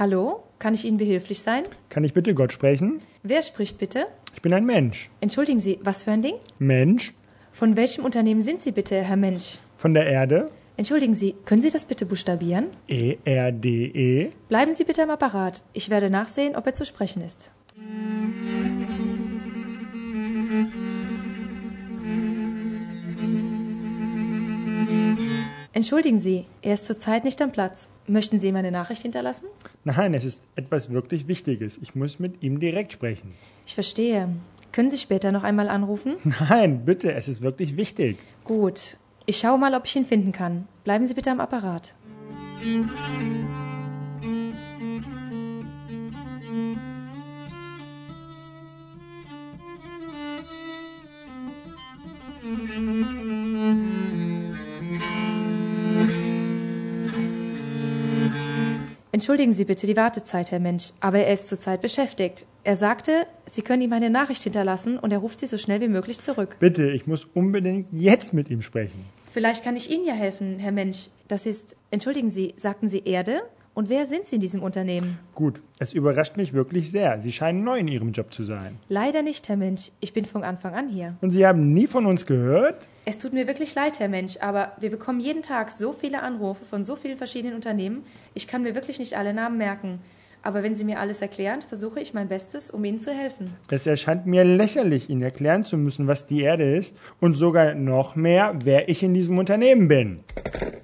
Hallo, kann ich Ihnen behilflich sein? Kann ich bitte Gott sprechen? Wer spricht bitte? Ich bin ein Mensch. Entschuldigen Sie, was für ein Ding? Mensch? Von welchem Unternehmen sind Sie bitte, Herr Mensch? Von der Erde? Entschuldigen Sie, können Sie das bitte buchstabieren? E-R-D-E? Bleiben Sie bitte am Apparat. Ich werde nachsehen, ob er zu sprechen ist. Entschuldigen Sie, er ist zurzeit nicht am Platz. Möchten Sie ihm eine Nachricht hinterlassen? Nein, es ist etwas wirklich Wichtiges. Ich muss mit ihm direkt sprechen. Ich verstehe. Können Sie später noch einmal anrufen? Nein, bitte, es ist wirklich wichtig. Gut. Ich schaue mal, ob ich ihn finden kann. Bleiben Sie bitte am Apparat. Entschuldigen Sie bitte die Wartezeit, Herr Mensch, aber er ist zurzeit beschäftigt. Er sagte, Sie können ihm eine Nachricht hinterlassen und er ruft Sie so schnell wie möglich zurück. Bitte, ich muss unbedingt jetzt mit ihm sprechen. Vielleicht kann ich Ihnen ja helfen, Herr Mensch. Das ist, entschuldigen Sie, sagten Sie Erde? Und wer sind Sie in diesem Unternehmen? Gut, es überrascht mich wirklich sehr. Sie scheinen neu in Ihrem Job zu sein. Leider nicht, Herr Mensch. Ich bin von Anfang an hier. Und Sie haben nie von uns gehört? Es tut mir wirklich leid, Herr Mensch, aber wir bekommen jeden Tag so viele Anrufe von so vielen verschiedenen Unternehmen. Ich kann mir wirklich nicht alle Namen merken. Aber wenn Sie mir alles erklären, versuche ich mein Bestes, um Ihnen zu helfen. Es erscheint mir lächerlich, Ihnen erklären zu müssen, was die Erde ist und sogar noch mehr, wer ich in diesem Unternehmen bin.